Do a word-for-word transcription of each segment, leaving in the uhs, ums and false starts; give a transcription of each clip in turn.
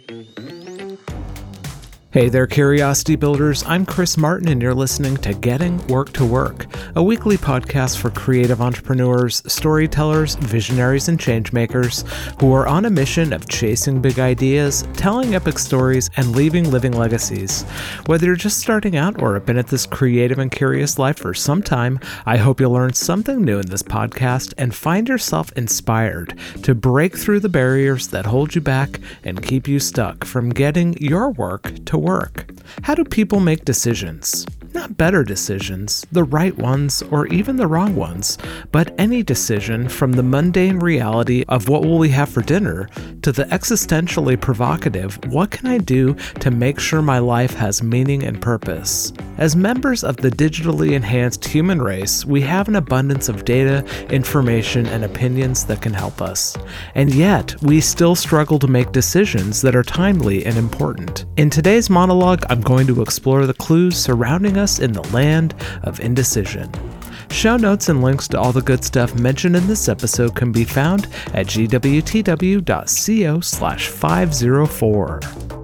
Hey there, Curiosity Builders. I'm Chris Martin, and you're listening to Getting Work to Work, a weekly podcast for creative entrepreneurs, storytellers, visionaries, and changemakers who are on a mission of chasing big ideas, telling epic stories, and leaving living legacies. Whether you're just starting out or have been at this creative and curious life for some time, I hope you'll learn something new in this podcast and find yourself inspired to break through the barriers that hold you back and keep you stuck from getting your work to work. How do people make decisions? Not better decisions, the right ones, or even the wrong ones, but any decision from the mundane reality of what will we have for dinner to the existentially provocative, what can I do to make sure my life has meaning and purpose? As members of the digitally enhanced human race, we have an abundance of data, information, and opinions that can help us. And yet, we still struggle to make decisions that are timely and important. In today's monologue, I'm going to explore the clues surrounding us in the land of indecision. Show notes and links to all the good stuff mentioned in this episode can be found at gwtw.co slash 504.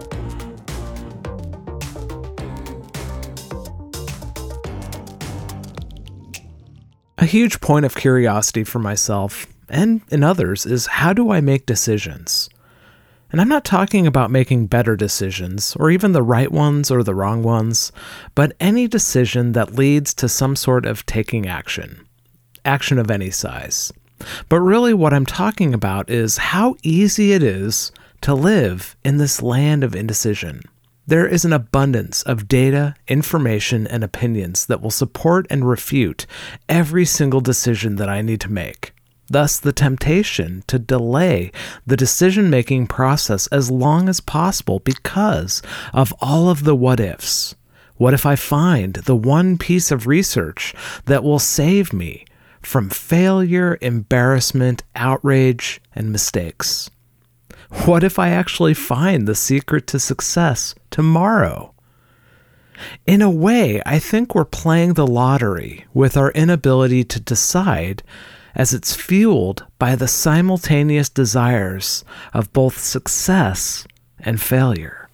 A huge point of curiosity for myself and in others is, how do I make decisions? And I'm not talking about making better decisions, or even the right ones or the wrong ones, but any decision that leads to some sort of taking action. Action of any size. But really what I'm talking about is how easy it is to live in this land of indecision. There is an abundance of data, information, and opinions that will support and refute every single decision that I need to make. Thus, the temptation to delay the decision-making process as long as possible because of all of the what-ifs. What if I find the one piece of research that will save me from failure, embarrassment, outrage, and mistakes? What if I actually find the secret to success tomorrow? In a way, I think we're playing the lottery with our inability to decide, as it's fueled by the simultaneous desires of both success and failure.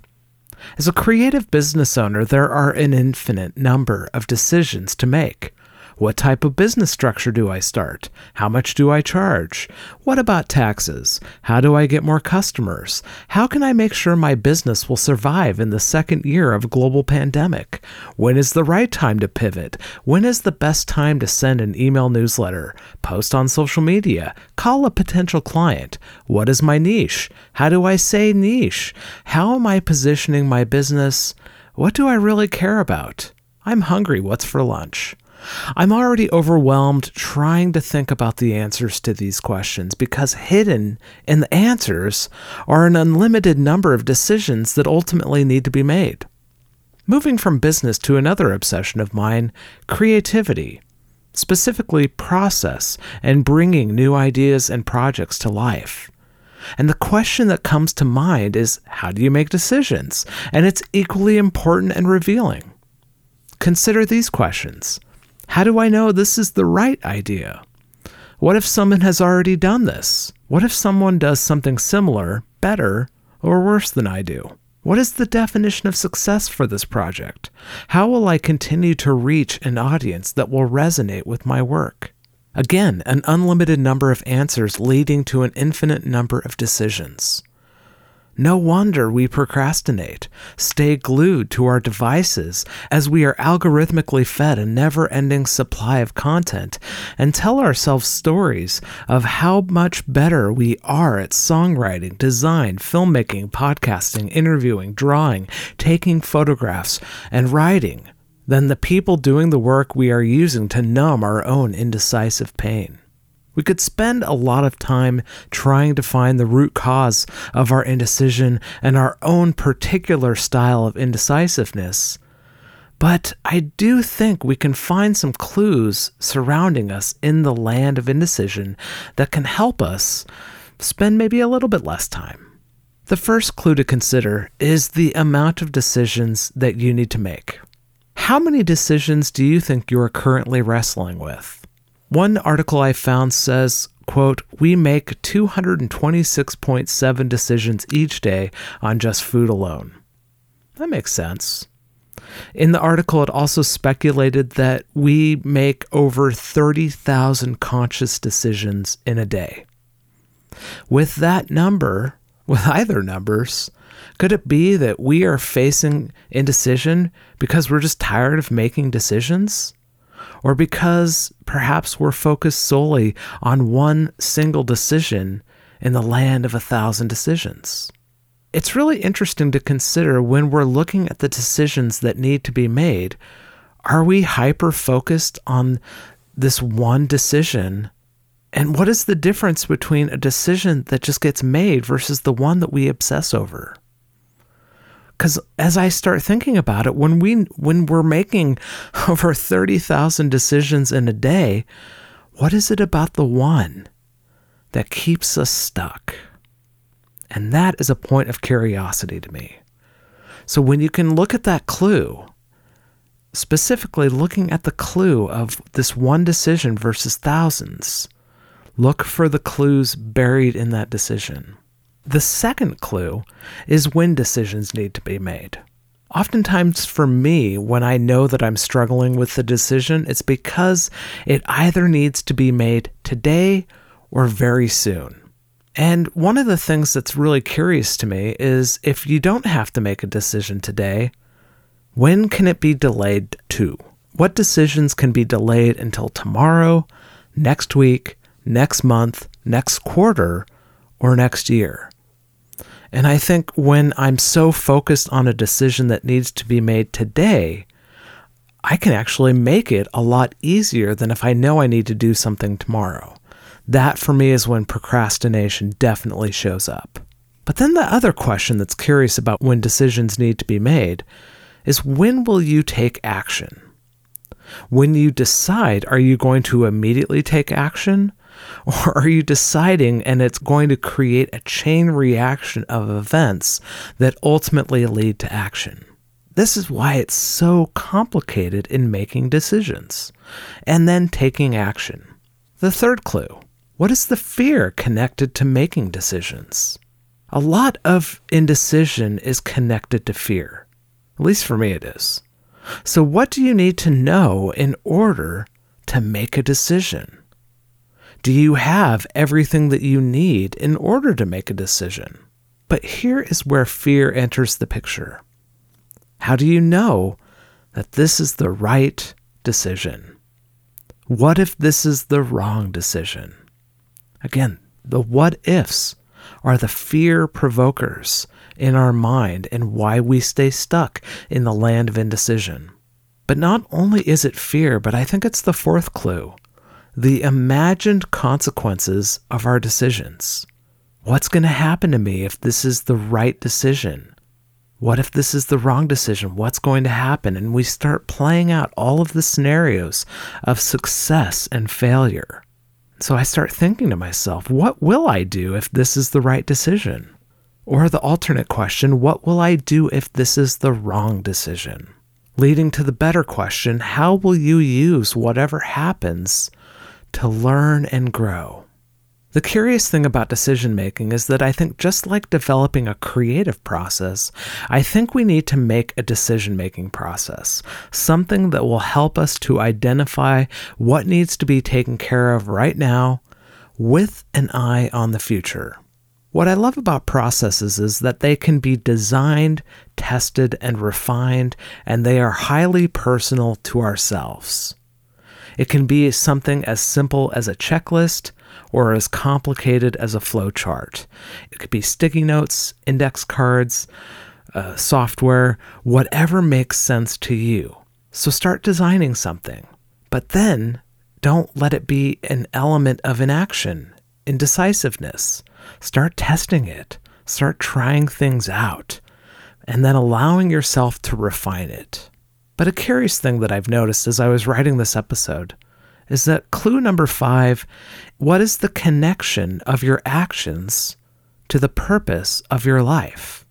As a creative business owner, there are an infinite number of decisions to make. What type of business structure do I start? How much do I charge? What about taxes? How do I get more customers? How can I make sure my business will survive in the second year of a global pandemic? When is the right time to pivot? When is the best time to send an email newsletter, post on social media, call a potential client? What is my niche? How do I say niche? How am I positioning my business? What do I really care about? I'm hungry. What's for lunch? I'm already overwhelmed trying to think about the answers to these questions because hidden in the answers are an unlimited number of decisions that ultimately need to be made. Moving from business to another obsession of mine, creativity, specifically process and bringing new ideas and projects to life. And the question that comes to mind is, how do you make decisions? And it's equally important and revealing. Consider these questions. How do I know this is the right idea? What if someone has already done this? What if someone does something similar, better, or worse than I do? What is the definition of success for this project? How will I continue to reach an audience that will resonate with my work? Again, an unlimited number of answers leading to an infinite number of decisions. No wonder we procrastinate, stay glued to our devices as we are algorithmically fed a never-ending supply of content and tell ourselves stories of how much better we are at songwriting, design, filmmaking, podcasting, interviewing, drawing, taking photographs, and writing than the people doing the work we are using to numb our own indecisive pain. We could spend a lot of time trying to find the root cause of our indecision and our own particular style of indecisiveness, but I do think we can find some clues surrounding us in the land of indecision that can help us spend maybe a little bit less time. The first clue to consider is the amount of decisions that you need to make. How many decisions do you think you are currently wrestling with? One article I found says, quote, we make two hundred twenty-six point seven decisions each day on just food alone. That makes sense. In the article, it also speculated that we make over thirty thousand conscious decisions in a day. With that number, with either numbers, could it be that we are facing indecision because we're just tired of making decisions? Or because perhaps we're focused solely on one single decision in the land of a thousand decisions? It's really interesting to consider when we're looking at the decisions that need to be made. Are we hyper-focused on this one decision? And what is the difference between a decision that just gets made versus the one that we obsess over? Because as I start thinking about it, when, we, when we're making over thirty thousand decisions in a day, what is it about the one that keeps us stuck? And that is a point of curiosity to me. So when you can look at that clue, specifically looking at the clue of this one decision versus thousands, look for the clues buried in that decision. The second clue is when decisions need to be made. Oftentimes for me, when I know that I'm struggling with the decision, it's because it either needs to be made today or very soon. And one of the things that's really curious to me is if you don't have to make a decision today, when can it be delayed to? What decisions can be delayed until tomorrow, next week, next month, next quarter, or next year? And I think when I'm so focused on a decision that needs to be made today, I can actually make it a lot easier than if I know I need to do something tomorrow. That, for me, is when procrastination definitely shows up. But then the other question that's curious about when decisions need to be made is when will you take action? When you decide, are you going to immediately take action? Or are you deciding and it's going to create a chain reaction of events that ultimately lead to action? This is why it's so complicated in making decisions and then taking action. The third clue. What is the fear connected to making decisions? A lot of indecision is connected to fear. At least for me it is. So what do you need to know in order to make a decision? Do you have everything that you need in order to make a decision? But here is where fear enters the picture. How do you know that this is the right decision? What if this is the wrong decision? Again, the what-ifs are the fear provokers in our mind and why we stay stuck in the land of indecision. But not only is it fear, but I think it's the fourth clue, the imagined consequences of our decisions. What's going to happen to me if this is the right decision? What if this is the wrong decision? What's going to happen? And we start playing out all of the scenarios of success and failure. So I start thinking to myself, what will I do if this is the right decision? Or the alternate question, what will I do if this is the wrong decision? Leading to the better question, how will you use whatever happens to learn and grow? The curious thing about decision making is that I think just like developing a creative process, I think we need to make a decision making process, something that will help us to identify what needs to be taken care of right now with an eye on the future. What I love about processes is that they can be designed, tested, and refined, and they are highly personal to ourselves. It can be something as simple as a checklist or as complicated as a flow chart. It could be sticky notes, index cards, uh, software, whatever makes sense to you. So start designing something, but then don't let it be an element of inaction, indecisiveness. Start testing it. Start trying things out, and then allowing yourself to refine it. But a curious thing that I've noticed as I was writing this episode is that clue number five, what is the connection of your actions to the purpose of your life?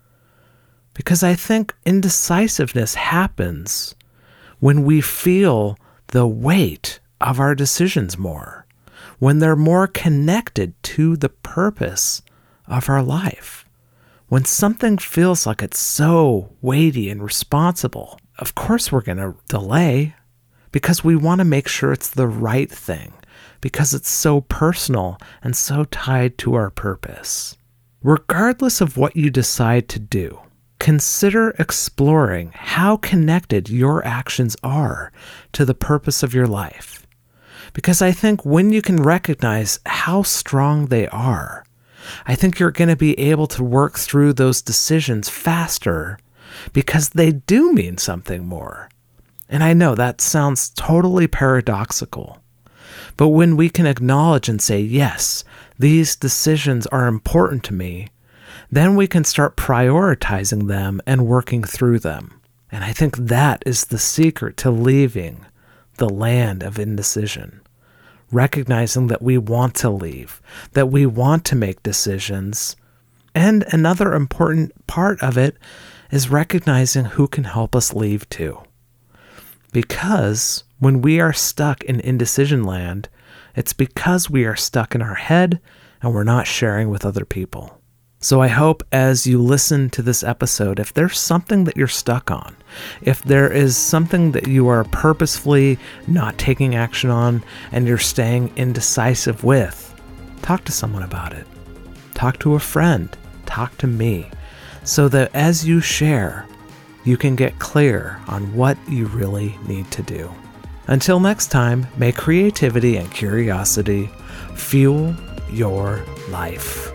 Because I think indecisiveness happens when we feel the weight of our decisions more, when they're more connected to the purpose of our life. When something feels like it's so weighty and responsible, of course we're going to delay because we want to make sure it's the right thing, because it's so personal and so tied to our purpose. Regardless of what you decide to do, consider exploring how connected your actions are to the purpose of your life. Because I think when you can recognize how strong they are, I think you're going to be able to work through those decisions faster because they do mean something more. And I know that sounds totally paradoxical. But when we can acknowledge and say, yes, these decisions are important to me, then we can start prioritizing them and working through them. And I think that is the secret to leaving the land of indecision. Recognizing that we want to leave, that we want to make decisions. And another important part of it is recognizing who can help us leave too. Because when we are stuck in indecision land, it's because we are stuck in our head and we're not sharing with other people. So I hope as you listen to this episode, if there's something that you're stuck on, if there is something that you are purposefully not taking action on and you're staying indecisive with, talk to someone about it. Talk to a friend. Talk to me. So that as you share, you can get clear on what you really need to do. Until next time, may creativity and curiosity fuel your life.